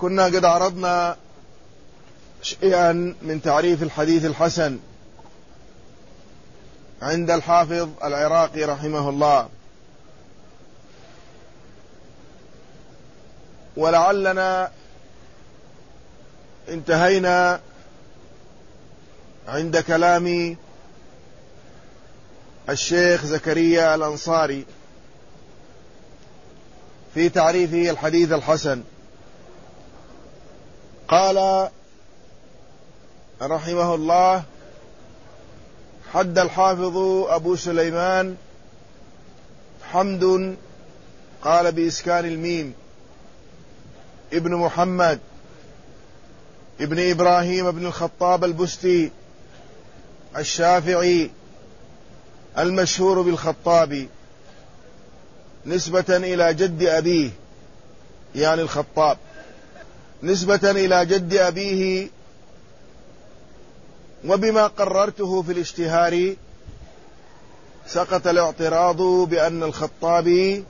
كنا قد عرضنا شيئا من تعريف الحديث الحسن عند الحافظ العراقي رحمه الله، ولعلنا انتهينا عند كلام الشيخ زكريا الأنصاري في تعريفه الحديث الحسن. قال رحمه الله: حد الحافظ أبو سليمان حمد، قال بإسكان الميم، ابن محمد ابن إبراهيم ابن الخطاب البستي الشافعي المشهور بالخطابي، نسبة إلى جد أبيه، يعني الخطاب، نسبة إلى جد أبيه. وبما قررته في الاشتهار سقط الاعتراض بأن الخطابي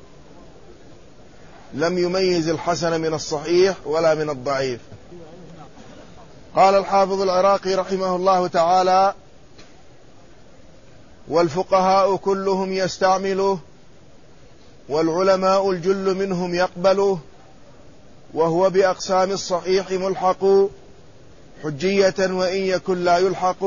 لم يميز الحسن من الصحيح ولا من الضعيف. قال الحافظ العراقي رحمه الله تعالى: والفقهاء كلهم يستعمله، والعلماء الجل منهم يقبله، وهو بأقسام الصحيح ملحق، حجية وإن يكن لا يلحق.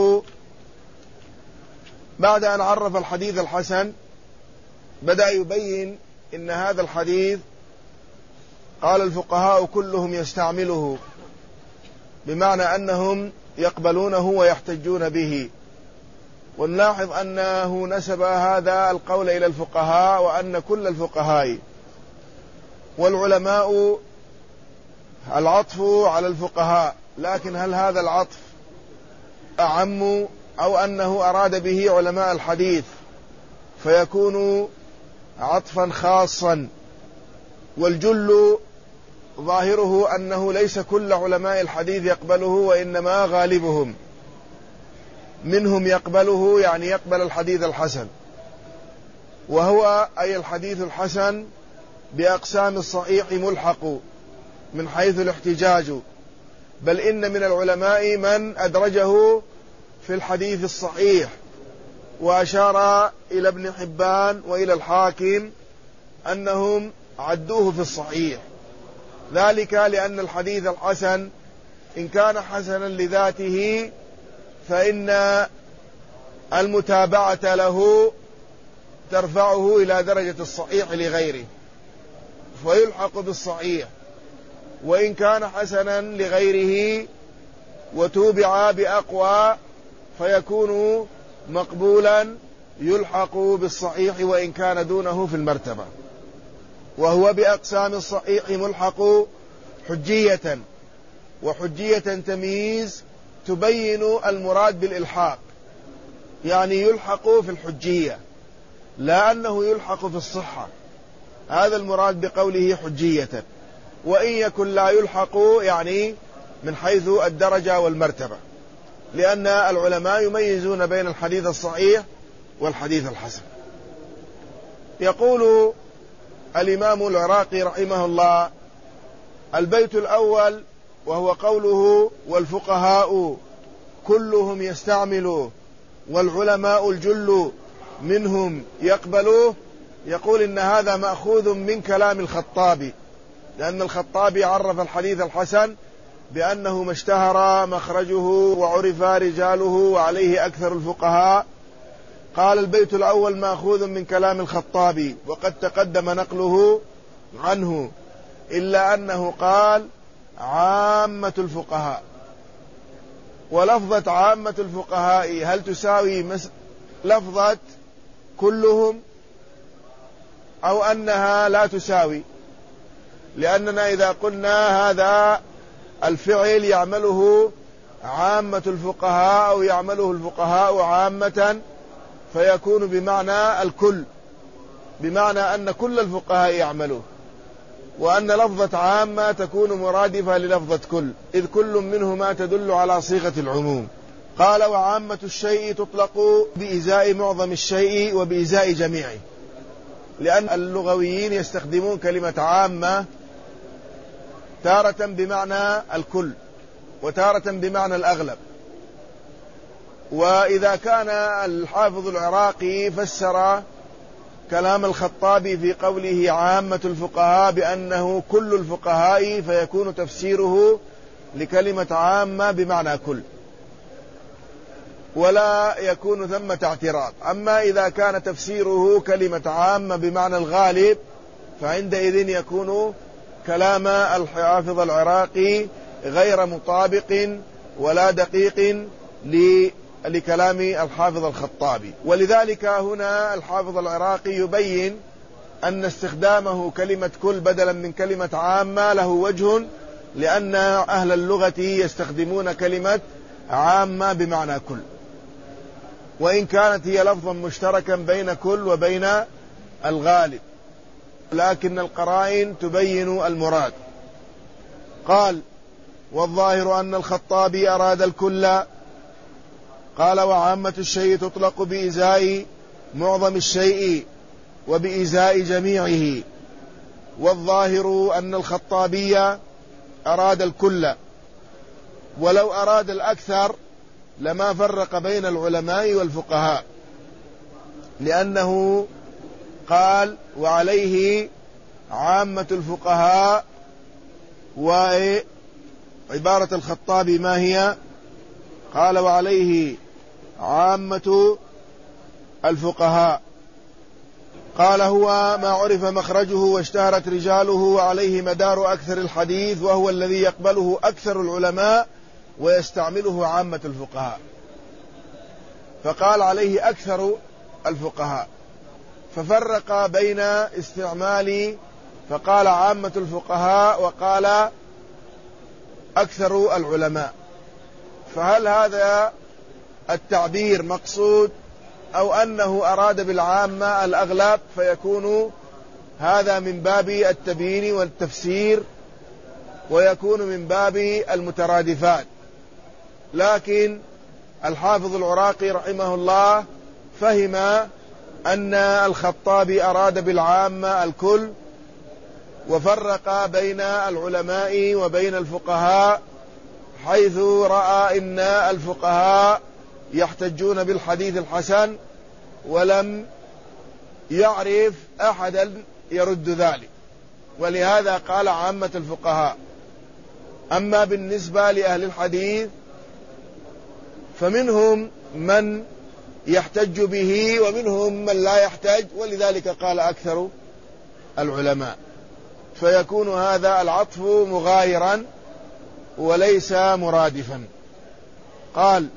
بعد أن عرف الحديث الحسن بدأ يبين إن هذا الحديث قال الفقهاء كلهم يستعمله، بمعنى أنهم يقبلونه ويحتجون به. ونلاحظ أنه نسب هذا القول إلى الفقهاء، وأن كل الفقهاء، والعلماء العطف على الفقهاء، لكن هل هذا العطف أعم أو أنه أراد به علماء الحديث فيكون عطفا خاصا؟ والجل ظاهره أنه ليس كل علماء الحديث يقبله، وإنما غالبهم منهم يقبله، يعني يقبل الحديث الحسن، وهو أي الحديث الحسن بأقسام الصحيح ملحق من حيث الاحتجاج، بل إن من العلماء من أدرجه في الحديث الصحيح، وأشار إلى ابن حبان وإلى الحاكم أنهم عدوه في الصحيح، ذلك لأن الحديث الحسن إن كان حسنا لذاته فإن المتابعة له ترفعه إلى درجة الصحيح لغيره فيلحق بالصحيح، وإن كان حسنا لغيره وتوبع بأقوى فيكون مقبولا يلحق بالصحيح وإن كان دونه في المرتبة. وهو بأقسام الصحيح ملحق حجية، وحجية تمييز تبين المراد بالإلحاق، يعني يلحق في الحجية لا أنه يلحق في الصحة، هذا المراد بقوله حجية. وإن يكن لا يلحق يعني من حيث الدرجة والمرتبة، لأن العلماء يميزون بين الحديث الصحيح والحديث الحسن. يقول الإمام العراقي رحمه الله: البيت الأول وهو قوله: والفقهاء كلهم يستعملوه، والعلماء الجل منهم يقبلوه. يقول إن هذا مأخوذ من كلام الخطابي، لأن الخطابي عرف الحديث الحسن بأنه ما اشتهر مخرجه وعرف رجاله وعليه أكثر الفقهاء. قال: البيت الأول مأخوذ من كلام الخطابي، وقد تقدم نقله عنه، إلا أنه قال: عامة الفقهاء. ولفظة عامة الفقهاء هل تساوي لفظة كلهم أو أنها لا تساوي؟ لأننا إذا قلنا هذا الفعل يعمله عامة الفقهاء أو يعمله الفقهاء عامة فيكون بمعنى الكل، بمعنى أن كل الفقهاء يعملوه، وأن لفظة عامة تكون مرادفة للفظة كل، إذ كل منهما تدل على صيغة العموم. قال: وعامة الشيء تطلق بإزاء معظم الشيء وبإزاء جميعه، لأن اللغويين يستخدمون كلمة عامة تارة بمعنى الكل وتارة بمعنى الأغلب. وإذا كان الحافظ العراقي فسر كلام الخطابي في قوله عامة الفقهاء بأنه كل الفقهاء، فيكون تفسيره لكلمة عامة بمعنى كل، ولا يكون ثمة اعتراض. أما إذا كان تفسيره كلمة عامة بمعنى الغالب، فعندئذ يكون كلام الحافظ العراقي غير مطابق ولا دقيق لكلام الحافظ الخطابي. ولذلك هنا الحافظ العراقي يبين أن استخدامه كلمة كل بدلا من كلمة عامة له وجه، لأن أهل اللغة يستخدمون كلمة عامة بمعنى كل، وإن كانت هي لفظا مشتركا بين كل وبين الغالب، لكن القرائن تبين المراد. قال: والظاهر أن الخطابي أراد الكل. قال: وعامة الشيء تطلق بإزاء معظم الشيء وبإزاء جميعه، والظاهر أن الخطابي أراد الكل، ولو أراد الأكثر لما فرق بين العلماء والفقهاء، لأنه قال: وعليه عامة الفقهاء. وعبارة الخطابي ما هي؟ قال: وعليه عامة الفقهاء. قال: هو ما عرف مخرجه واشتهرت رجاله وعليه مدار أكثر الحديث، وهو الذي يقبله أكثر العلماء ويستعمله عامة الفقهاء. فقال: عليه أكثر الفقهاء، ففرق بين استعمال، فقال عامة الفقهاء وقال أكثر العلماء. فهل هذا التعبير مقصود أو أنه أراد بالعامة الأغلب؟ فيكون هذا من باب التبيين والتفسير، ويكون من باب المترادفات. لكن الحافظ العراقي رحمه الله فهم أن الخطابي أراد بالعامة الكل، وفرق بين العلماء وبين الفقهاء، حيث رأى أن الفقهاء يحتجون بالحديث الحسن، ولم يعرف أحدا يرد ذلك، ولهذا قال عامة الفقهاء. أما بالنسبة لأهل الحديث فمنهم من يحتج به ومنهم من لا يحتج، ولذلك قال أكثر العلماء، فيكون هذا العطف مغايرا وليس مرادفا. قال: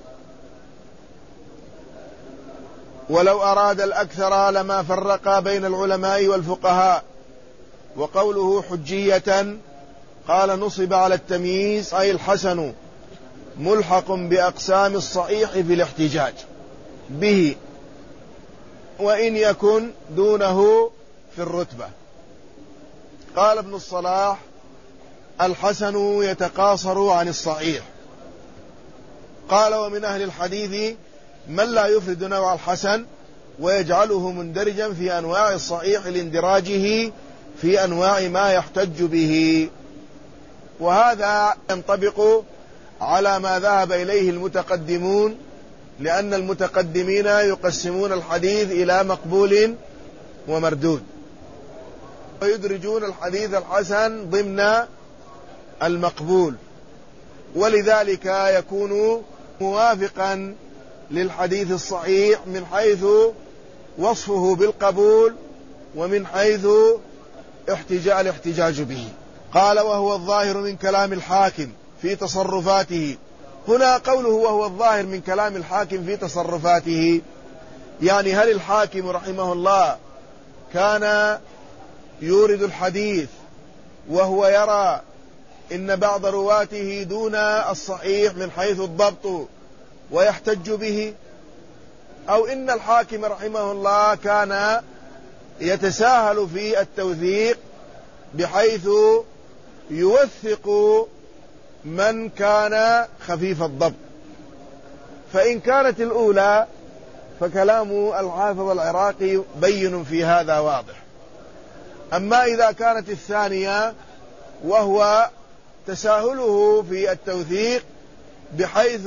ولو أراد الأكثر لما فرق بين العلماء والفقهاء. وقوله حجية قال: نصب على التمييز، أي الحسن ملحق بأقسام الصحيح في الاحتجاج به، وإن يكن دونه في الرتبة. قال ابن الصلاح: الحسن يتقاصر عن الصحيح. قال: ومن أهل الحديث من لا يفرد نوع الحسن ويجعله مندرجا في أنواع الصحيح لاندراجه في أنواع ما يحتج به. وهذا ينطبق على ما ذهب إليه المتقدمون، لأن المتقدمين يقسمون الحديث إلى مقبول ومردود، ويدرجون الحديث الحسن ضمن المقبول، ولذلك يكون موافقا للحديث الصحيح من حيث وصفه بالقبول ومن حيث الاحتجاج به. قال: وهو الظاهر من كلام الحاكم في تصرفاته. هنا قوله وهو الظاهر من كلام الحاكم في تصرفاته، يعني هل الحاكم رحمه الله كان يورد الحديث وهو يرى إن بعض رواته دون الصحيح من حيث الضبط ويحتج به، أو إن الحاكم رحمه الله كان يتساهل في التوثيق بحيث يوثق من كان خفيف الضبط؟ فإن كانت الأولى فكلام الحافظ العراقي بين في هذا واضح. أما إذا كانت الثانية وهو تساهله في التوثيق بحيث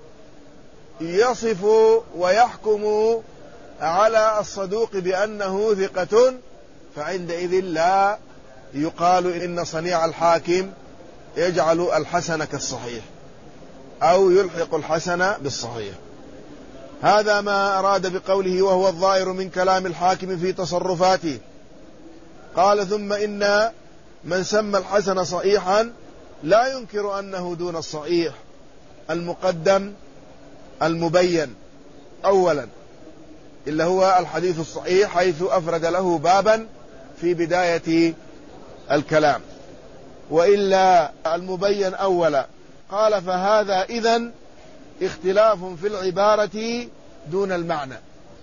يصف ويحكم على الصدوق بأنه ثقة، فعندئذ لا يقال إن صنيع الحاكم يجعل الحسن كالصحيح أو يلحق الحسن بالصحيح. هذا ما أراد بقوله وهو الظاهر من كلام الحاكم في تصرفاته. قال ثم إن من سمى الحسن صحيحا لا ينكر أنه دون الصحيح المقدم المبين أولا، إلا هو الحديث الصحيح، حيث أفرد له بابا في بداية الكلام، وإلا المبين أولا. قال فهذا إذن اختلاف في العبارة دون المعنى،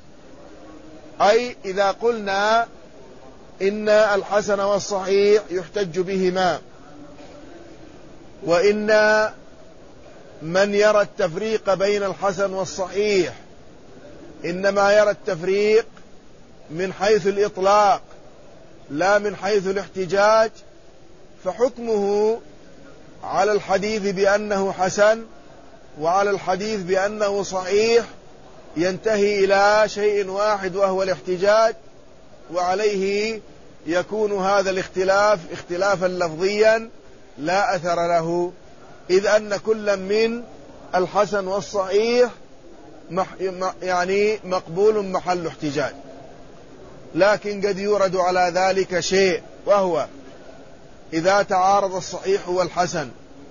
أي إذا قلنا إن الحسن والصحيح يحتج بهما، وإن من يرى التفريق بين الحسن والصحيح إنما يرى التفريق من حيث الإطلاق لا من حيث الاحتجاج، فحكمه على الحديث بأنه حسن وعلى الحديث بأنه صحيح ينتهي إلى شيء واحد وهو الاحتجاج، وعليه يكون هذا الاختلاف اختلافا لفظيا لا أثر له، إذ أن كل من الحسن والصحيح يعني مقبول محل احتجاج. لكن قد يورد على ذلك شيء، وهو إذا تعارض الصحيح والحسن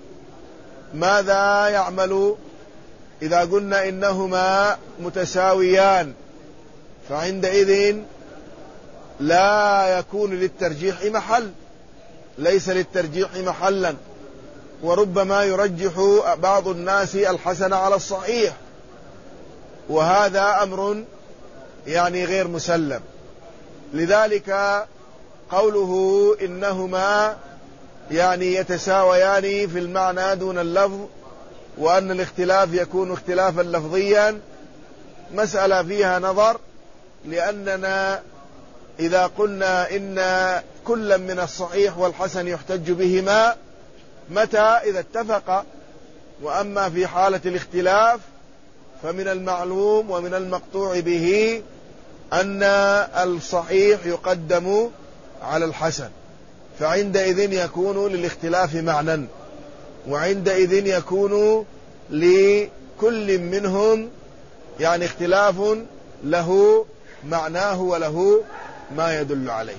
ماذا يعمل؟ إذا قلنا إنهما متساويان فعندئذ لا يكون للترجيح محل، ليس للترجيح محلا، وربما يرجح بعض الناس الحسن على الصحيح، وهذا أمر يعني غير مسلم. لذلك قوله إنهما يعني يتساويان في المعنى دون اللفظ، وأن الاختلاف يكون اختلافا لفظيا، مسألة فيها نظر، لأننا إذا قلنا إن كل من الصحيح والحسن يحتج بهما متى؟ إذا اتفق. وأما في حالة الاختلاف فمن المعلوم ومن المقطوع به أن الصحيح يقدم على الحسن، فعندئذ يكون للاختلاف معنى، وعندئذ يكون لكل منهم يعني اختلاف له معناه وله ما يدل عليه.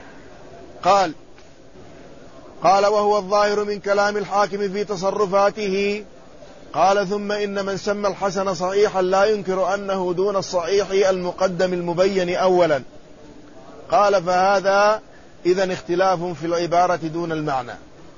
قال وهو الظاهر من كلام الحاكم في تصرفاته. قال ثم إن من سمى الحسن صحيحا لا ينكر أنه دون الصحيح المقدم المبين أولا. قال فهذا إذن اختلاف في العبارة دون المعنى.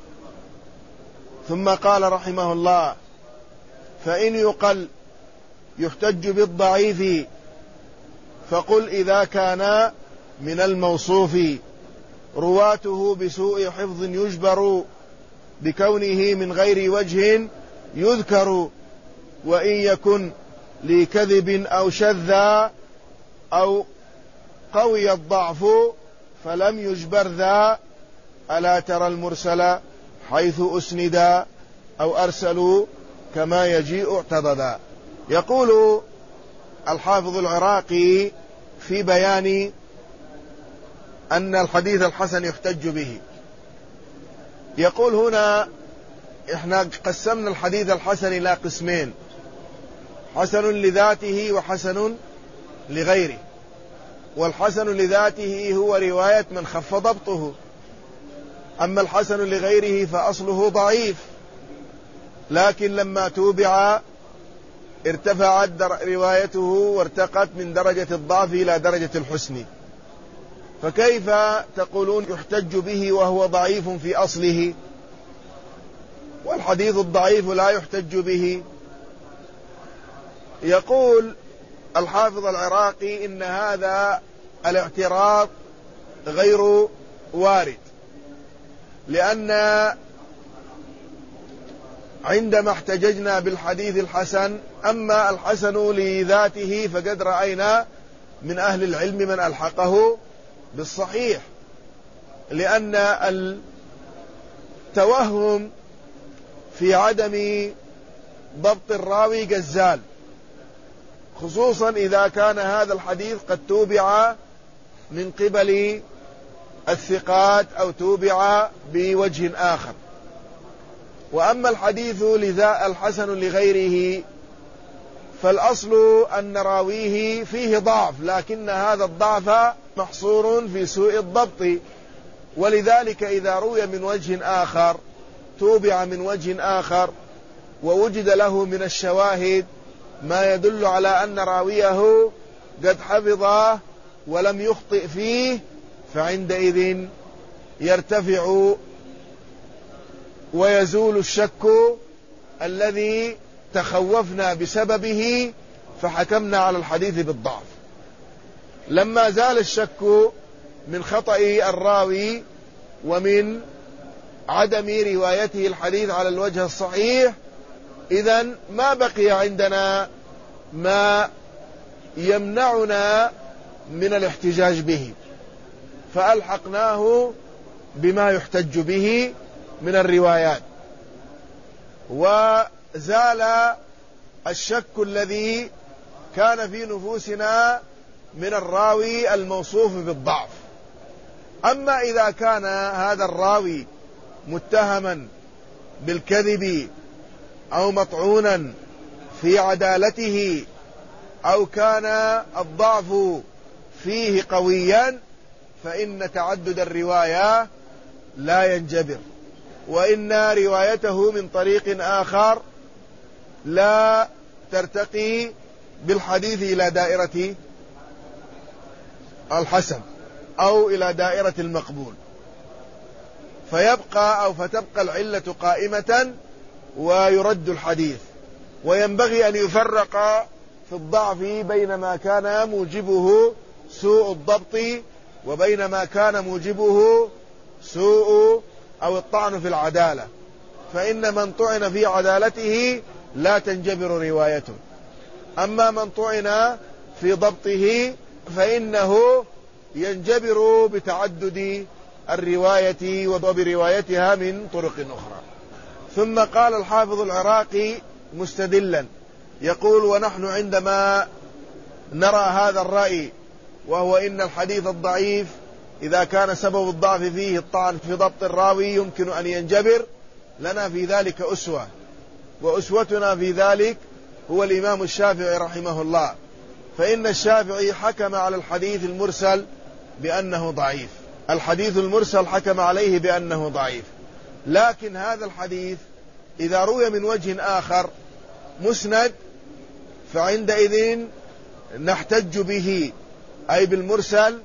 ثم قال رحمه الله فإن يقل يحتج بالضعيف فقل إذا كان من الموصوف رواته بسوء حفظ يجبر بكونه من غير وجه يذكر، وإن يكن لكذب أو شذا أو قوي الضعف فلم يجبر ذا. ألا ترى المرسل حيث أسندا أو أرسلوا كما يجيء اعتضدا. يقول الحافظ العراقي في بيان أن الحديث الحسن يحتج به، يقول هنا إحنا قسمنا الحديث الحسن إلى قسمين: حسن لذاته وحسن لغيره. والحسن لذاته هو رواية من خف ضبطه، أما الحسن لغيره فأصله ضعيف، لكن لما توبع ارتفعت روايته وارتقت من درجة الضعف إلى درجة الحسن. فكيف تقولون يحتج به وهو ضعيف في أصله، والحديث الضعيف لا يحتج به؟ يقول الحافظ العراقي إن هذا الاعتراض غير وارد، لأن عندما احتججنا بالحديث الحسن، أما الحسن لذاته فقد رأينا من أهل العلم من ألحقه بالصحيح، لأن التوهم في عدم ضبط الراوي جزال، خصوصا إذا كان هذا الحديث قد توبع من قبل الثقات أو توبع بوجه آخر. وأما الحديث الحسن لغيره فالأصل أن راويه فيه ضعف، لكن هذا الضعف محصور في سوء الضبط، ولذلك إذا روي من وجه آخر توبع من وجه آخر ووجد له من الشواهد ما يدل على أن راويه قد حفظه ولم يخطئ فيه، فعندئذ يرتفع ويزول الشك الذي تخوفنا بسببه فحكمنا على الحديث بالضعف. لما زال الشك من خطأ الراوي ومن عدم روايته الحديث على الوجه الصحيح، إذن ما بقي عندنا ما يمنعنا من الاحتجاج به، فألحقناه بما يحتج به من الروايات، وزال الشك الذي كان في نفوسنا من الراوي الموصوف بالضعف. أما إذا كان هذا الراوي متهما بالكذب أو مطعونا في عدالته أو كان الضعف فيه قويا فإن تعدد الرواية لا ينجبر، وإن روايته من طريق آخر لا ترتقي بالحديث إلى دائرة الحسن أو إلى دائرة المقبول، فتبقى العلة قائمة ويرد الحديث. وينبغي أن يفرق في الضعف بين ما كان موجبه سوء الضبط وبين ما كان موجبه سوء أو الطعن في العدالة، فإن من طعن في عدالته لا تنجبر روايته، أما من طعن في ضبطه فإنه ينجبر بتعدد الرواية وبروايتها من طرق أخرى. ثم قال الحافظ العراقي مستدلا يقول: ونحن عندما نرى هذا الرأي، وهو إن الحديث الضعيف إذا كان سبب الضعف فيه الطعن في ضبط الراوي يمكن أن ينجبر، لنا في ذلك أسوة، وأسوتنا في ذلك هو الإمام الشافعي رحمه الله، فإن الشافعي حكم على الحديث المرسل بأنه ضعيف، الحديث المرسل حكم عليه بأنه ضعيف. لكن هذا الحديث إذا روي من وجه آخر مسند فعندئذ نحتج به، أي بالمرسل،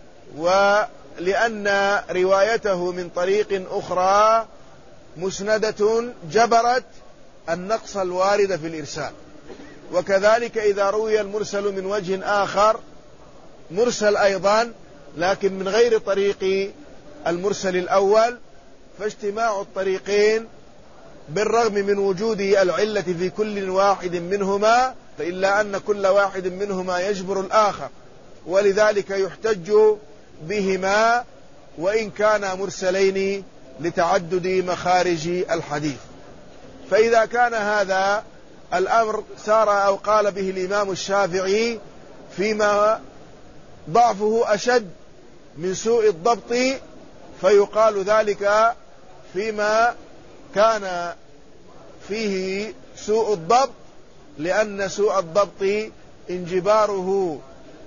ولأن روايته من طريق أخرى مسندة جبرت النقص الوارد في الإرسال. وكذلك إذا روي المرسل من وجه آخر مرسل أيضا لكن من غير طريق المرسل الأول، فاجتماع الطريقين بالرغم من وجود العلة في كل واحد منهما إلا أن كل واحد منهما يجبر الآخر، ولذلك يحتج بهما وإن كانا مرسلين لتعدد مخارج الحديث. فإذا كان هذا الأمر سار أو قال به الإمام الشافعي فيما ضعفه أشد من سوء الضبط، فيقال ذلك فيما كان فيه سوء الضبط، لأن سوء الضبط انجباره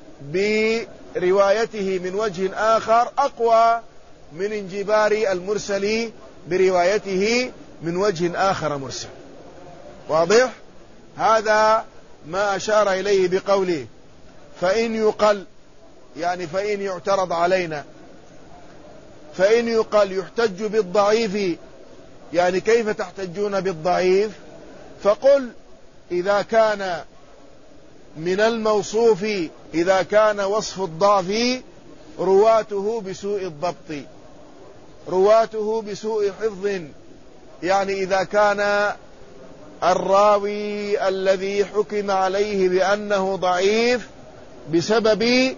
بروايته من وجه آخر أقوى من انجبار المرسل بروايته من وجه آخر مرسل. واضح؟ هذا ما أشار إليه بقوله فإن يقل، يعني فإن يعترض علينا، فإن يقل يحتج بالضعيف، يعني كيف تحتجون بالضعيف؟ فقل إذا كان من الموصوف، إذا كان وصف الضعف رواته بسوء الضبط، رواته بسوء حفظ، يعني إذا كان الراوي الذي حكم عليه بأنه ضعيف بسبب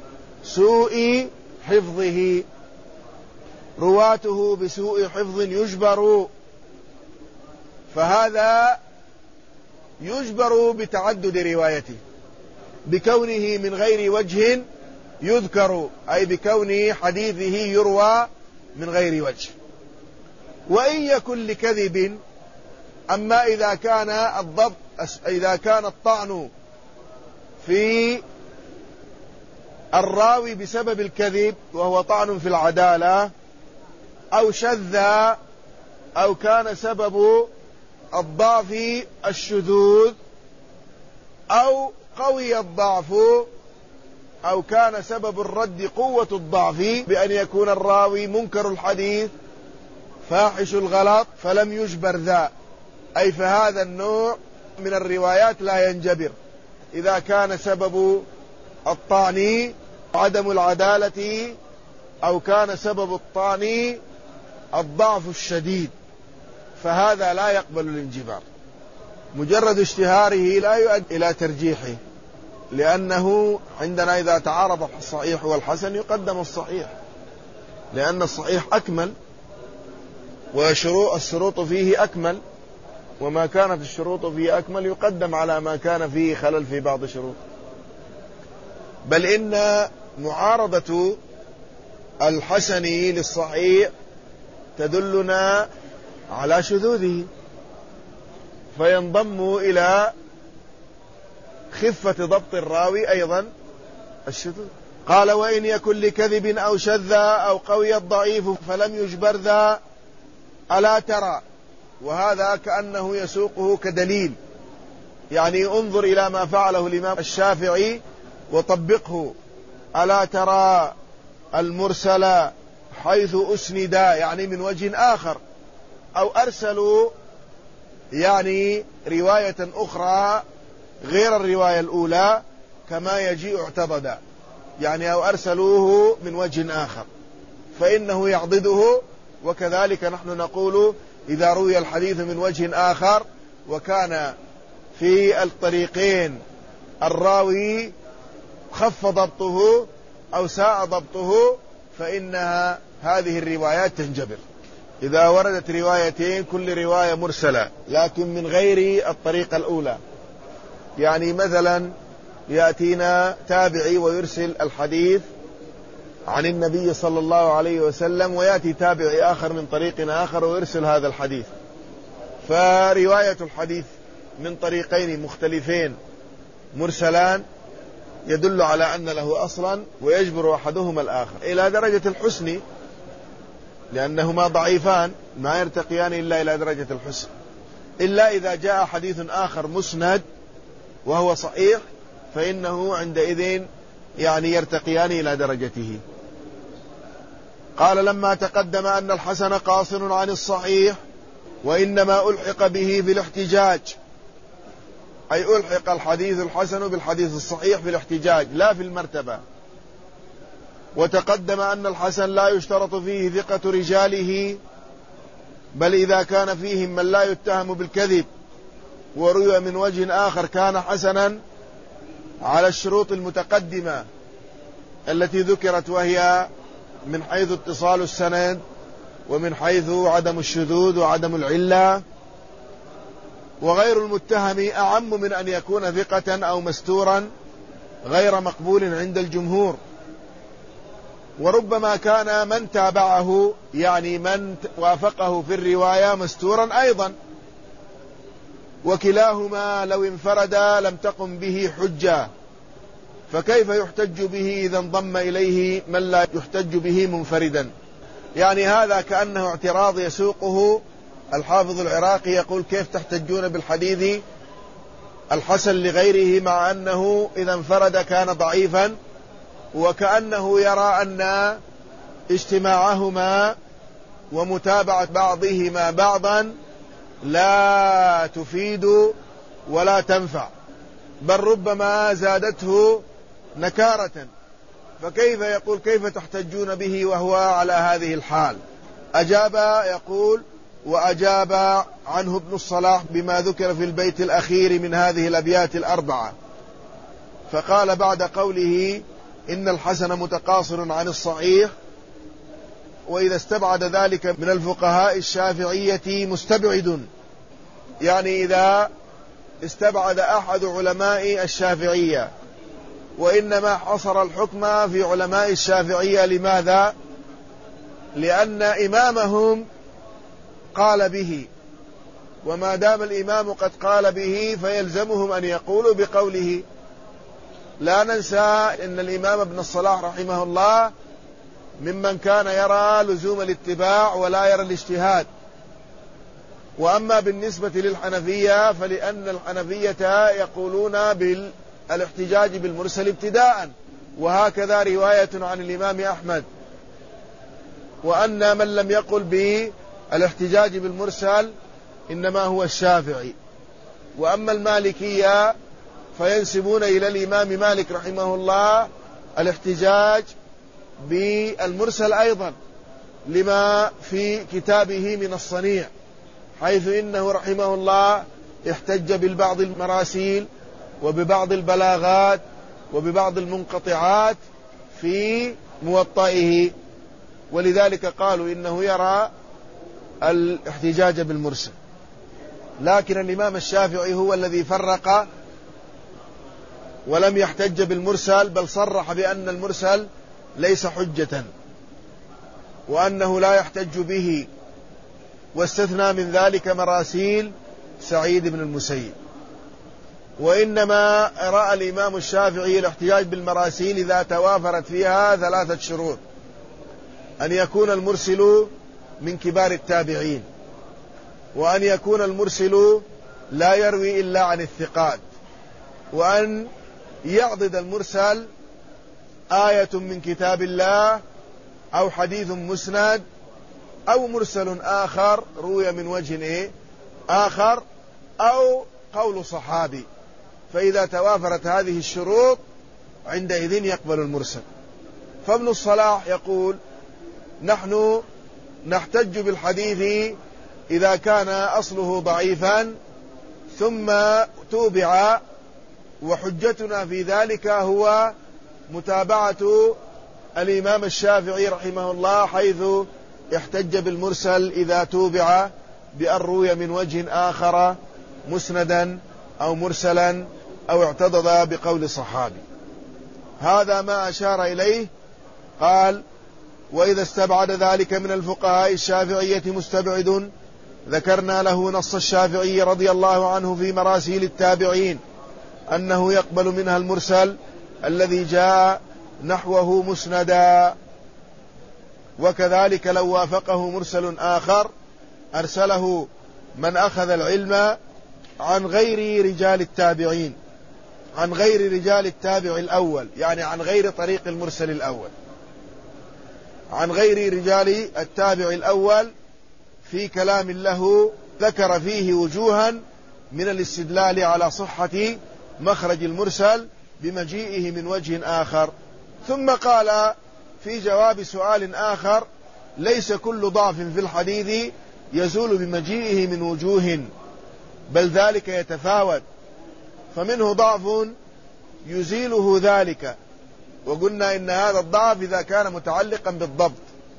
سوء حفظه، رواته بسوء حفظ يجبر فهذا يجبر بتعدد روايته بكونه من غير وجه يذكر، أي بكون حديثه يروى من غير وجه. وإن يكن لكذب، أما إذا كان الطعن في الراوي بسبب الكذب وهو طعن في العدالة، أو شذ، أو كان سبب الضعف الشذوذ، أو قوي الضعف، أو كان سبب الرد قوة الضعف بأن يكون الراوي منكر الحديث فاحش الغلط، فلم يجبر ذا، أي فهذا النوع من الروايات لا ينجبر إذا كان سبب الطعن عدم العدالة، أو كان سبب الطعن الضعف الشديد، فهذا لا يقبل الانجبار. مجرد اشتهاره لا يؤدي إلى ترجيحه، لأنه عندنا إذا تعارض الصحيح والحسن يقدم الصحيح، لأن الصحيح أكمل والشروط فيه أكمل، وما كانت الشروط فيه أكمل يقدم على ما كان فيه خلل في بعض الشروط. بل إن معارضة الحسن للصحيح تدلنا على شذوذه، فينضم إلى خفة ضبط الراوي أيضا الشذوذ. قال: وإن يكن لكذب أو شذ أو قوي الضعيف فلم يجبر ذا، ألا ترى. وهذا كأنه يسوقه كدليل، يعني انظر إلى ما فعله الإمام الشافعي وطبقه. ألا ترى المرسل حيث أسند، يعني من وجه آخر، أو أرسلوا يعني رواية أخرى غير الرواية الأولى كما يجيء اعتضدا، يعني أو أرسلوه من وجه آخر فإنه يعضده. وكذلك نحن نقول إذا روي الحديث من وجه آخر وكان في الطريقين الراوي خف ضبطه أو ساء ضبطه فإنها هذه الروايات تنجبر. إذا وردت روايتين كل رواية مرسلة لكن من غير الطريقة الأولى، يعني مثلا يأتينا تابعي ويرسل الحديث عن النبي صلى الله عليه وسلم، ويأتي تابعي آخر من طريق آخر ويرسل هذا الحديث، فرواية الحديث من طريقين مختلفين مرسلان يدل على أن له أصلا ويجبر أحدهما الآخر إلى درجة الحسن، لأنهما ضعيفان ما يرتقيان إلا إلى درجة الحسن، إلا إذا جاء حديث آخر مسند وهو صحيح فإنه عندئذ يعني يرتقيان إلى درجته. قال: لما تقدم أن الحسن قاصر عن الصحيح وإنما ألحق به بالاحتجاج، أي ألحق الحديث الحسن بالحديث الصحيح في الاحتجاج لا في المرتبة. وتقدم أن الحسن لا يشترط فيه ثقة رجاله، بل إذا كان فيهم من لا يتهم بالكذب وروي من وجه آخر كان حسنا على الشروط المتقدمة التي ذكرت، وهي من حيث اتصال السند ومن حيث عدم الشذوذ وعدم العلة. وغير المتهم أعم من أن يكون ثقة أو مستورا غير مقبول عند الجمهور. وربما كان من تابعه يعني من وافقه في الرواية مستورا أيضا، وكلاهما لو انفرد لم تقم به حجة، فكيف يحتج به إذا انضم إليه من لا يحتج به منفردا؟ يعني هذا كأنه اعتراض يسوقه الحافظ العراقي، يقول: كيف تحتجون بالحديث الحسن لغيره مع أنه إذا انفرد كان ضعيفا؟ وكأنه يرى أن اجتماعهما ومتابعة بعضهما بعضا لا تفيد ولا تنفع، بل ربما زادته نكارة، فكيف يقول كيف تحتجون به وهو على هذه الحال؟ أجاب، يقول: وأجاب عنه ابن الصلاح بما ذكر في البيت الأخير من هذه الأبيات الأربعة، فقال بعد قوله إن الحسن متقاصر عن الصحيح: وإذا استبعد ذلك من الفقهاء الشافعية مستبعد، يعني إذا استبعد أحد علماء الشافعية، وإنما حصر الحكم في علماء الشافعية. لماذا؟ لأن إمامهم قال به، وما دام الإمام قد قال به فيلزمهم أن يقولوا بقوله. لا ننسى أن الإمام ابن الصلاح رحمه الله ممن كان يرى لزوم الاتباع ولا يرى الاجتهاد. وأما بالنسبة للحنفية فلأن الحنفية يقولون بالاحتجاج بالمرسل ابتداء، وهكذا رواية عن الإمام أحمد. وأن من لم يقل بالاحتجاج بالمرسل إنما هو الشافعي. وأما المالكية فينسبون إلى الإمام مالك رحمه الله الاحتجاج بالمرسل أيضا، لما في كتابه من الصنيع، حيث إنه رحمه الله احتج بالبعض المراسيل وببعض البلاغات وببعض المنقطعات في موطئه، ولذلك قالوا إنه يرى الاحتجاج بالمرسل. لكن الإمام الشافعي هو الذي فرق ولم يحتج بالمرسل، بل صرح بأن المرسل ليس حجة وأنه لا يحتج به، واستثنى من ذلك مراسيل سعيد بن المسيب. وإنما رأى الإمام الشافعي الاحتجاج بالمراسيل إذا توافرت فيها 3 شروط: أن يكون المرسل من كبار التابعين، وأن يكون المرسل لا يروي إلا عن الثقات، وأن يعضد المرسل آية من كتاب الله أو حديث مسند أو مرسل آخر روي من وجه آخر أو قول صحابي. فإذا توافرت هذه الشروط عندئذ يقبل المرسل. فابن الصلاح يقول: نحن نحتج بالحديث إذا كان أصله ضعيفا ثم توبع، وحجتنا في ذلك هو متابعة الإمام الشافعي رحمه الله، حيث احتج بالمرسل إذا توبع بأن روي من وجه آخر مسندا أو مرسلا أو اعتضد بقول صحابي. هذا ما أشار إليه. قال: وإذا استبعد ذلك من الفقهاء الشافعية مستبعد ذكرنا له نص الشافعي رضي الله عنه في مراسيل التابعين أنه يقبل منها المرسل الذي جاء نحوه مسندا. وكذلك لو وافقه مرسل آخر أرسله من أخذ العلم عن غير رجال التابعين، عن غير رجال التابع الأول، يعني عن غير طريق المرسل الأول، عن غير رجال التابع الأول، في كلام له ذكر فيه وجوها من الاستدلال على صحة مخرج المرسل بمجيئه من وجه آخر. ثم قال في جواب سؤال آخر: ليس كل ضعف في الحديث يزول بمجيئه من وجوه، بل ذلك يتفاوت، فمنه ضعف يزيله ذلك. وقلنا إن هذا الضعف إذا كان متعلقا بالضبط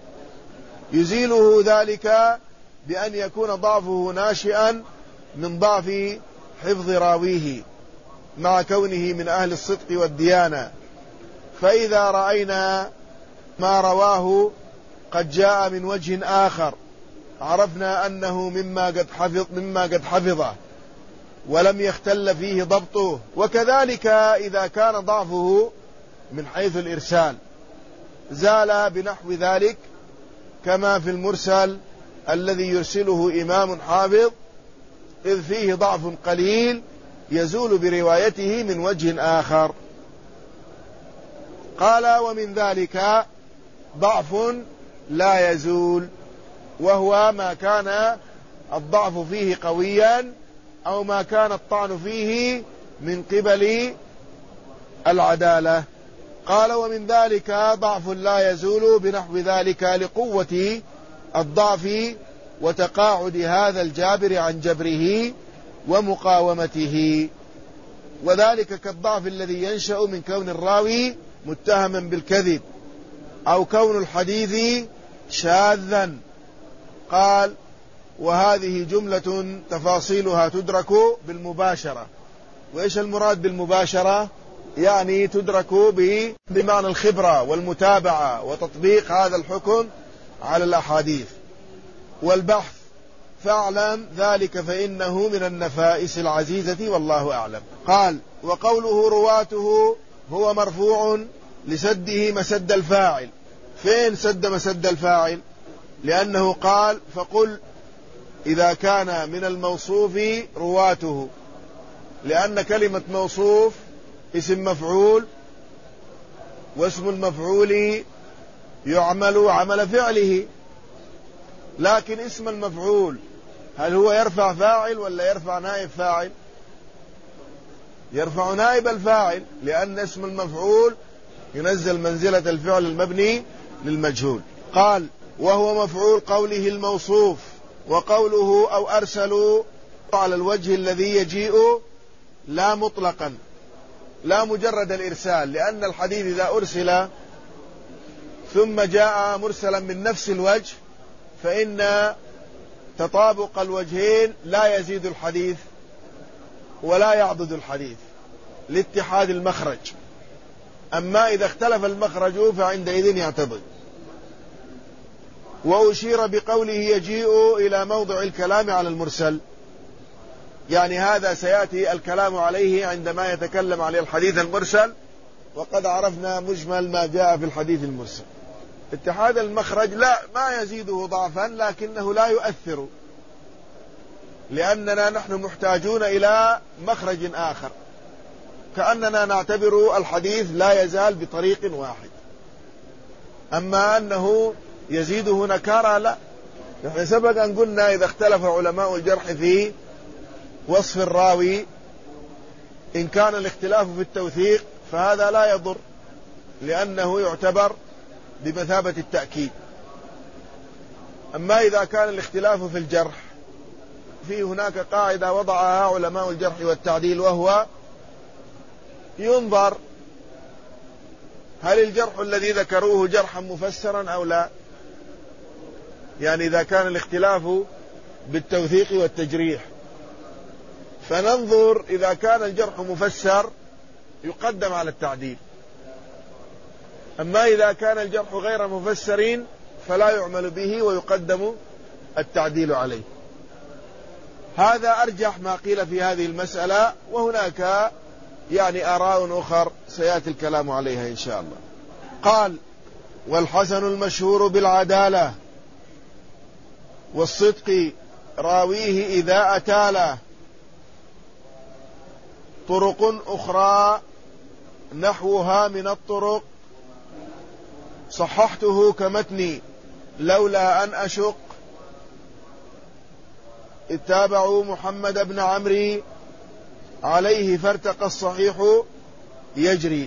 يزيله ذلك بأن يكون ضعفه ناشئا من ضعف حفظ راويه مع كونه من أهل الصدق والديانة. فإذا رأينا ما رواه قد جاء من وجه آخر عرفنا أنه مما قد حفظه ولم يختل فيه ضبطه. وكذلك إذا كان ضعفه من حيث الإرسال زال بنحو ذلك، كما في المرسل الذي يرسله إمام حافظ إذ فيه ضعف قليل يزول بروايته من وجه آخر. قال: ومن ذلك ضعف لا يزول، وهو ما كان الضعف فيه قويا أو ما كان الطعن فيه من قبل العدالة. قال: ومن ذلك ضعف لا يزول بنحو ذلك لقوة الضعف وتقاعد هذا الجابر عن جبره ومقاومته، وذلك كالضعف الذي ينشأ من كون الراوي متهما بالكذب أو كون الحديث شاذا. قال: وهذه جملة تفاصيلها تدرك بالمباشرة. وإيش المراد بالمباشرة؟ يعني تدرك بمعنى الخبرة والمتابعة وتطبيق هذا الحكم على الأحاديث والبحث. فاعلم ذلك فإنه من النفائس العزيزة والله أعلم. قال: وقوله رواته هو مرفوع لسده مسد الفاعل. فين سد مسد الفاعل؟ لأنه قال: فقل إذا كان من الموصوف رواته، لأن كلمة موصوف اسم مفعول، واسم المفعول يعمل عمل فعله، لكن اسم المفعول هل هو يرفع فاعل ولا يرفع نائب فاعل؟ يرفع نائب الفاعل، لأن اسم المفعول ينزل منزلة الفعل المبني للمجهول. قال: وهو مفعول قوله الموصوف. وقوله أو أرسلوا على الوجه الذي يجيء لا مطلقا، لا مجرد الإرسال، لأن الحديث إذا أرسل ثم جاء مرسلا من نفس الوجه فإن تطابق الوجهين لا يزيد الحديث ولا يعضد الحديث لاتحاد المخرج. أما إذا اختلف المخرج فعندئذ يعتضد. وأشير بقوله يجيء إلى موضع الكلام على المرسل، يعني هذا سيأتي الكلام عليه عندما يتكلم على الحديث المرسل، وقد عرفنا مجمل ما جاء في الحديث المرسل. اتحاد المخرج لا ما يزيده ضعفا، لكنه لا يؤثر، لأننا نحن محتاجون إلى مخرج آخر، كأننا نعتبر الحديث لا يزال بطريق واحد. أما أنه يزيده نكارا لا. نحن سبق أن قلنا إذا اختلف علماء الجرح في وصف الراوي، إن كان الاختلاف في التوثيق فهذا لا يضر، لأنه يعتبر بمثابة التأكيد. أما إذا كان الاختلاف في الجرح، في هناك قاعدة وضعها علماء الجرح والتعديل، وهو ينظر هل الجرح الذي ذكروه جرحا مفسرا أو لا. يعني إذا كان الاختلاف بالتوثيق والتجريح فننظر إذا كان الجرح مفسر يقدم على التعديل، أما إذا كان الجرح غير مفسرين فلا يعمل به ويقدم التعديل عليه. هذا أرجح ما قيل في هذه المسألة، وهناك يعني آراء أخر سيأتي الكلام عليها إن شاء الله. قال: والحسن المشهور بالعدالة والصدق راويه إذا أتاله طرق أخرى نحوها من الطرق صححته كمتني لولا أن أشق اتبعوا محمد بن عمرو عليه فارتقى الصحيح يجري.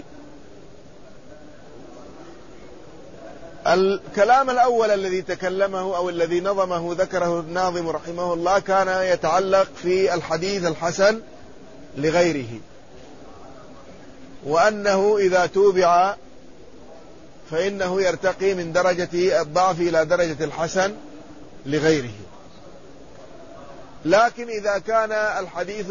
الكلام الأول الذي تكلمه أو الذي نظمه ذكره الناظم رحمه الله كان يتعلق في الحديث الحسن لغيره، وأنه إذا توبع فإنه يرتقي من درجة الضعف إلى درجة الحسن لغيره. لكن إذا كان الحديث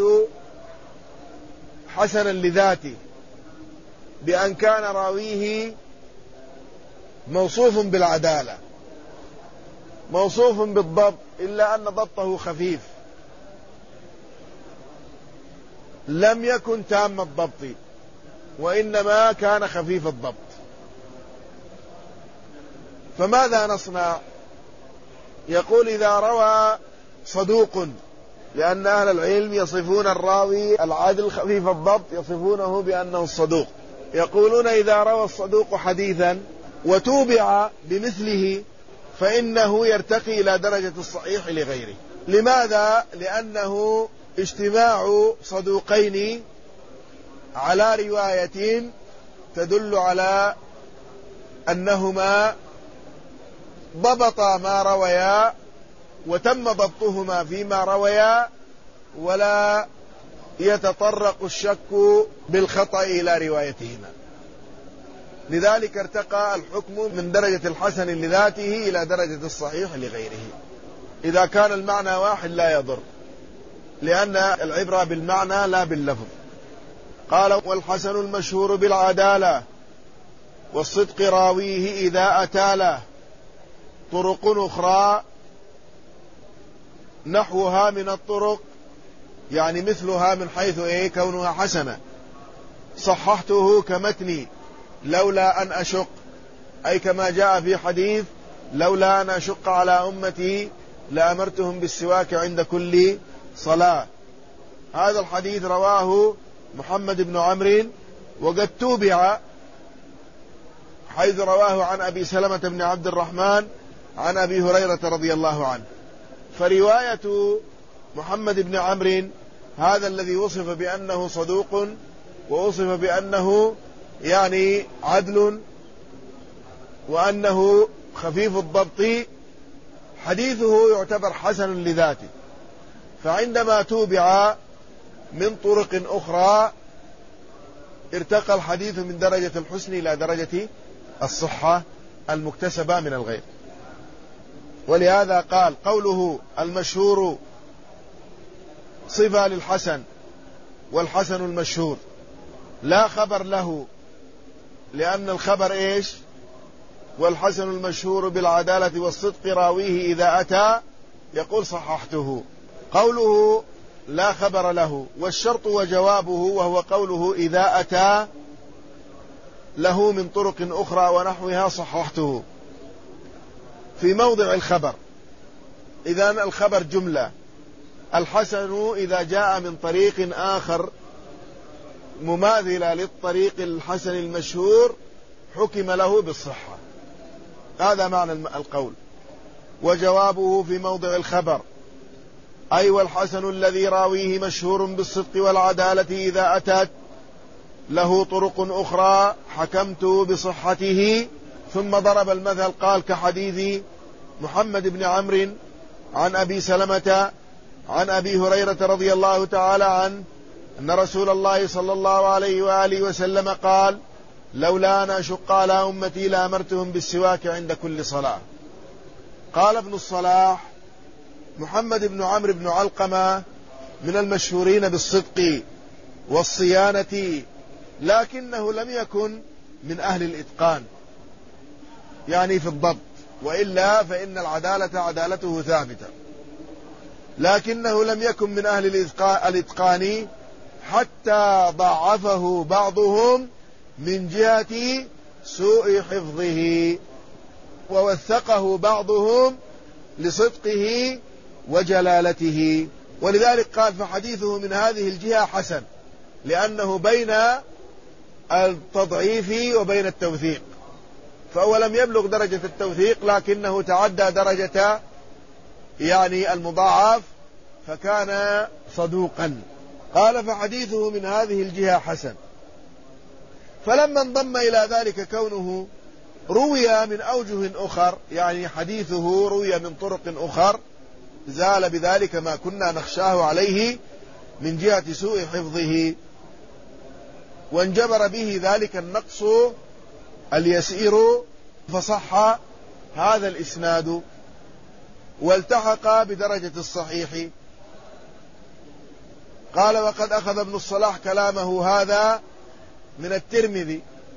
حسنا لذاته بأن كان راويه موصوف بالعدالة موصوف بالضبط، إلا أن ضبطه خفيف، لم يكن تام الضبط وإنما كان خفيف الضبط، فماذا نصنع؟ يقول: إذا روى صدوق، لأن أهل العلم يصفون الراوي العادل خفيف الضبط يصفونه بأنه الصدوق، يقولون إذا روى الصدوق حديثا وتوبع بمثله فإنه يرتقي إلى درجة الصحيح لغيره. لماذا؟ لأنه اجتماع صدوقين على رواية تدل على أنهما ضبطا ما رويا وتم ضبطهما فيما رويا، ولا يتطرق الشك بالخطأ إلى روايتهما. لذلك ارتقى الحكم من درجة الحسن لذاته إلى درجة الصحيح لغيره. إذا كان المعنى واحد لا يضر، لأن العبرة بالمعنى لا باللفظ. قال: والحسن المشهور بالعدالة والصدق راويه إذا أتى له طرق أخرى نحوها من الطرق، يعني مثلها من حيث كونها حسنة. صححته كمتني لولا أن أشق، أي كما جاء في حديث: لولا أن أشق على أمتي لأمرتهم بالسواك عند كل صلاة. هذا الحديث رواه محمد بن عمرو، وقد توبع حيث رواه عن أبي سلمة بن عبد الرحمن عن أبي هريرة رضي الله عنه. فرواية محمد بن عمرو هذا الذي وصف بأنه صدوق ووصف بأنه يعني عدل وأنه خفيف الضبط، حديثه يعتبر حسن لذاته. فعندما توبع من طرق أخرى ارتقى الحديث من درجة الحسن إلى درجة الصحة المكتسبة من الغير. ولهذا قال: قوله المشهور صفة للحسن، والحسن المشهور لا خبر له، لأن الخبر والحسن المشهور بالعدالة والصدق راويه إذا أتى، يقول: صححته. قوله لا خبر له، والشرط وجوابه، وهو قوله إذا أتى له من طرق أخرى ونحوها صححته، في موضع الخبر. إذن الخبر جملة. الحسن إذا جاء من طريق آخر مماثلة للطريق الحسن المشهور حكم له بالصحة. هذا معنى القول. وجوابه في موضع الخبر، أي والحسن الذي راويه مشهور بالصدق والعدالة إذا أتت له طرق أخرى حكمت بصحته. ثم ضرب المثل قال: كحديث محمد بن عمرو عن أبي سلمة عن أبي هريرة رضي الله تعالى عنه أن رسول الله صلى الله عليه وآله وسلم قال: لولا أن أشق على أمتي لأمرتهم بالسواك عند كل صلاة. قال ابن الصلاح: محمد بن عمرو بن علقمة من المشهورين بالصدق والصيانة، لكنه لم يكن من أهل الإتقان، يعني في الضبط، وإلا فإن العدالة عدالته ثابتة، لكنه لم يكن من أهل الإتقان حتى ضعفه بعضهم من جهة سوء حفظه، ووثقه بعضهم لصدقه وجلالته. ولذلك قال: فحديثه من هذه الجهة حسن، لأنه بين التضعيف وبين التوثيق، فهو لم يبلغ درجة التوثيق لكنه تعدى درجة يعني المضاعف، فكان صدوقا. قال: فحديثه من هذه الجهة حسن. فلما انضم إلى ذلك كونه روي من أوجه أخر، يعني حديثه روي من طرق أخر، زال بذلك ما كنا نخشاه عليه من جهة سوء حفظه، وانجبر به ذلك النقص اليسير، فصح هذا الإسناد والتحق بدرجة الصحيح. قال: وقد أخذ ابن الصلاح كلامه هذا من الترمذي،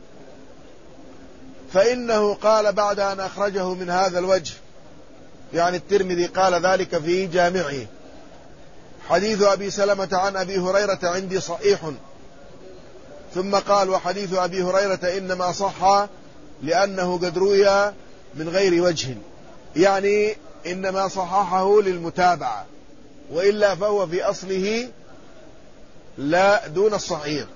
فإنه قال بعد أن أخرجه من هذا الوجه، يعني الترمذي قال ذلك في جامعه: حديث أبي سلمة عن أبي هريرة عندي صحيح. ثم قال: وحديث أبي هريرة إنما صح لأنه قد روي من غير وجه، يعني إنما صححه للمتابعة، وإلا فهو في أصله لا دون الصحيح.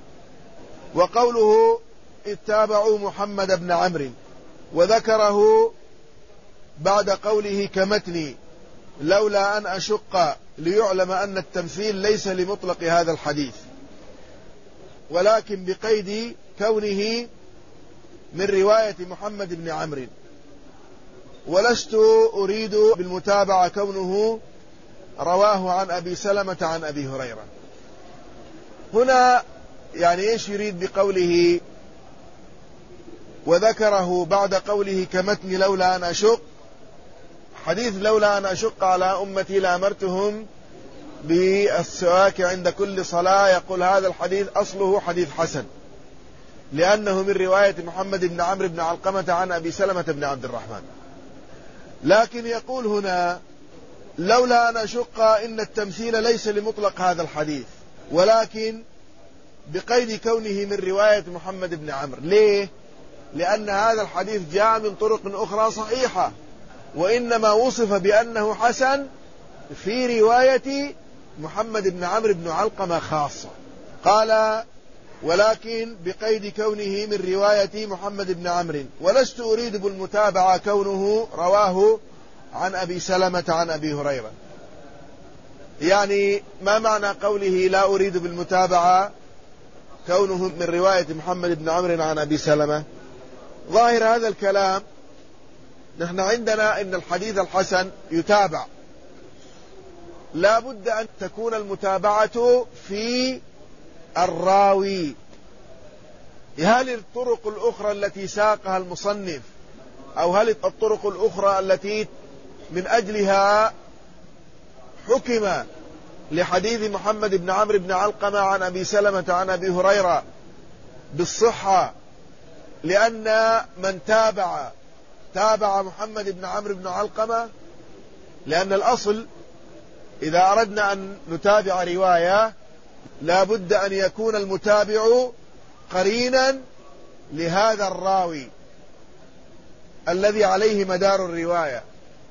وقوله اتبعوا محمد بن عمرو، وذكره بعد قوله كمتني لولا أن أشق، ليعلم أن التمثيل ليس لمطلق هذا الحديث، ولكن بقيد كونه من رواية محمد بن عمرو، ولست أريد بالمتابعة كونه رواه عن أبي سلمة عن أبي هريرة. هنا يعني إيش يريد بقوله وذكره بعد قوله كمتن لولا أن أشق؟ حديث لولا أن أشق على أمتي لأمرتهم بالسواك عند كل صلاة، يقول هذا الحديث أصله حديث حسن، لأنه من رواية محمد بن عمرو بن علقمة عن أبي سلمة بن عبد الرحمن. لكن يقول هنا لولا أن أشق، إن التمثيل ليس لمطلق هذا الحديث، ولكن بقيد كونه من رواية محمد بن عمرو. ليه؟ لأن هذا الحديث جاء من طرق أخرى صحيحة، وإنما وصف بأنه حسن في رواية محمد بن عمرو بن علقمة خاصة. قال ولكن بقيد كونه من رواية محمد بن عمرو، ولست أريد بالمتابعة كونه رواه عن أبي سلمة عن أبي هريرة. يعني ما معنى قوله لا أريد بالمتابعة كونه من رواية محمد بن عمرو عن أبي سلمة؟ ظاهر هذا الكلام نحن عندنا إن الحديث الحسن يتابع، لا بد أن تكون المتابعة في الراوي. هل الطرق الأخرى التي ساقها المصنف، أو هل الطرق الأخرى التي من أجلها حكم لحديث محمد بن عمرو بن علقمة عن أبي سلمة عن أبي هريرة بالصحة، لأن من تابع محمد بن عمرو بن علقمة؟ لأن الأصل إذا أردنا أن نتابع رواية لا بد أن يكون المتابع قرينا لهذا الراوي الذي عليه مدار الرواية،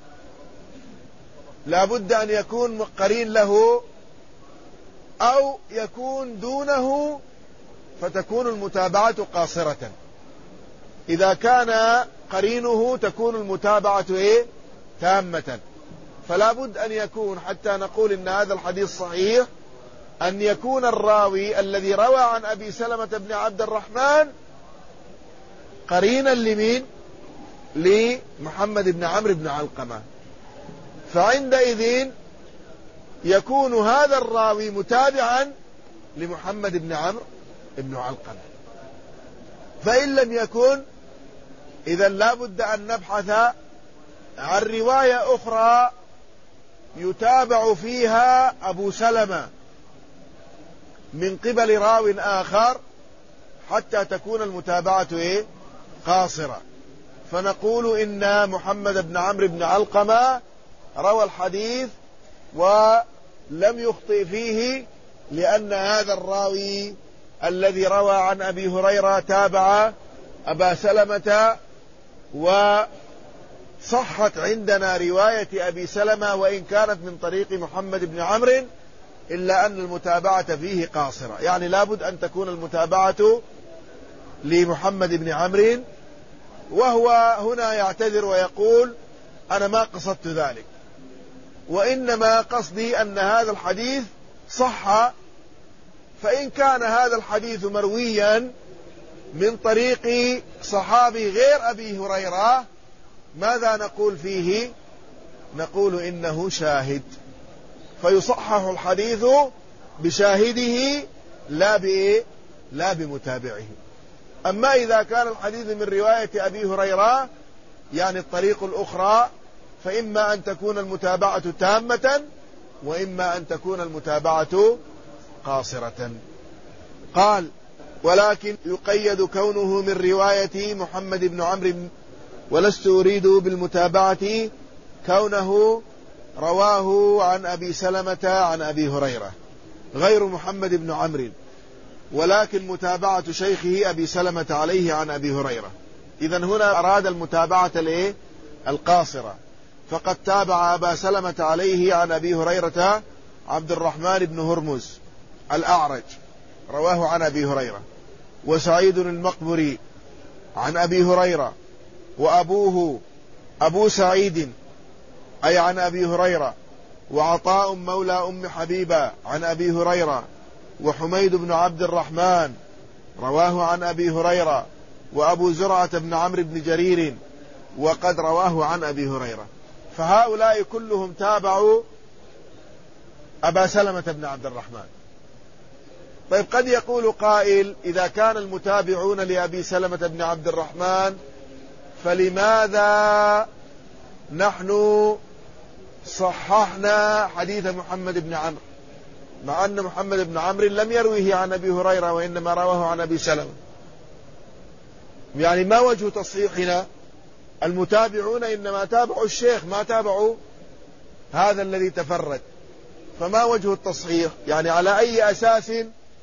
لا بد أن يكون قرين له أو يكون دونه، فتكون المتابعة قاصرة. إذا كان قرينه تكون المتابعة تامة. فلا بد أن يكون، حتى نقول إن هذا الحديث صحيح، أن يكون الراوي الذي روى عن أبي سلمة بن عبد الرحمن قرينا لمين؟ لمحمد بن عمرو بن علقمة. فعندئذ يكون هذا الراوي متابعا لمحمد بن عمرو بن علقمة. فإن لم يكن، إذا لا بد أن نبحث عن رواية أخرى يتابع فيها أبو سلمة من قبل راو آخر حتى تكون المتابعة قاصرة. فنقول إن محمد بن عمرو بن علقمة روى الحديث ولم يخطئ فيه، لأن هذا الراوي الذي روى عن أبي هريرة تابع أبا سلمة، وصحت عندنا رواية أبي سلمة وإن كانت من طريق محمد بن عمرو، إلا أن المتابعة فيه قاصرة. يعني لابد أن تكون المتابعة لمحمد بن عمرو، وهو هنا يعتذر ويقول أنا ما قصدت ذلك، وإنما قصدي أن هذا الحديث صح. فإن كان هذا الحديث مرويا من طريق صحابي غير أبي هريرة، ماذا نقول فيه؟ نقول إنه شاهد، فيصحح الحديث بشاهده لا بمتابعه. أما إذا كان الحديث من رواية أبي هريرة، يعني الطريق الأخرى، فإما أن تكون المتابعة تامة وإما أن تكون المتابعة قاصرة. قال ولكن يقيد كونه من رواية محمد بن عمرو، ولست أريد بالمتابعة كونه رواه عن أبي سلمة عن أبي هريرة غير محمد بن عمرو، ولكن متابعة شيخه أبي سلمة عليه عن أبي هريرة. إذن هنا أراد المتابعة القاصرة، فقد تابع أبا سلمة عليه عن أبي هريرة عبد الرحمن بن هرمز الأعرج رواه عن أبي هريرة، وسعيد المقبري عن أبي هريرة، وأبوه أبو سعيد أي عن أبي هريرة، وعطاء مولى أم حبيبة عن أبي هريرة، وحميد بن عبد الرحمن رواه عن أبي هريرة، وأبو زرعة بن عمرو بن جرير وقد رواه عن أبي هريرة. فهؤلاء كلهم تابعوا أبا سلمة بن عبد الرحمن. طيب قد يقول قائل إذا كان المتابعون لأبي سلمة بن عبد الرحمن فلماذا نحن صححنا حديث محمد بن عمرو، مع أن محمد بن عمرو لم يرويه عن أبي هريرة وإنما رواه عن أبي سلمة. يعني ما وجه تصحيحنا؟ المتابعون إنما تابعوا الشيخ، ما تابعوا هذا الذي تفرد. فما وجه التصحيح؟ يعني على أي أساس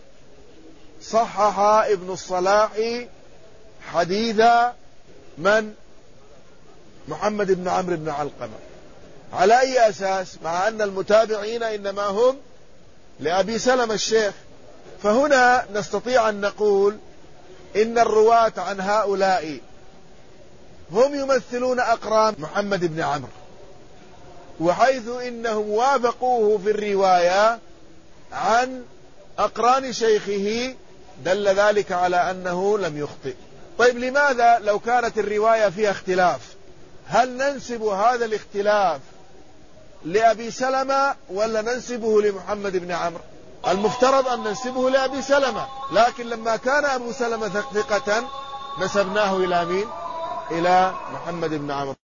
صحح ابن الصلاح حديث من؟ محمد بن عمرو بن علقمة. على أي أساس؟ مع أن المتابعين إنما هم لأبي سلمة الشيخ. فهنا نستطيع أن نقول إن الرواة عن هؤلاء هم يمثلون أقران محمد بن عمرو، وحيث إنهم وافقوه في الرواية عن أقران شيخه دل ذلك على أنه لم يخطئ. طيب لماذا لو كانت الرواية فيها اختلاف هل ننسب هذا الاختلاف لأبي سلمة ولا ننسبه لمحمد بن عمرو؟ المفترض أن ننسبه لأبي سلمة، لكن لما كان أبو سلمة ثقة نسبناه إلى مين؟ إلى محمد بن عمرو.